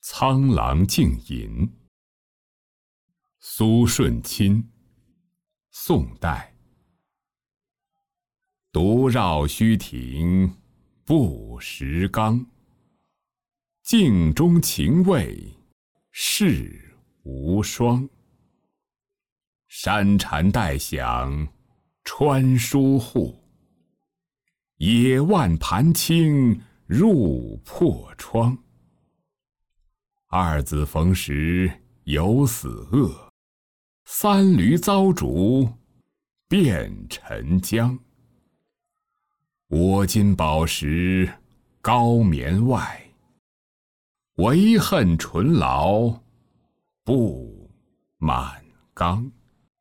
苍狼竞饮。苏舜钦，宋代。独绕虚庭，不识纲。镜中情味，世无双。山蝉带响，穿疏户。野万盘倾，入破窗。二子逢时有死恶，三闾遭逐变沉江。我今饱食高眠外，唯恨醇醪不满缸。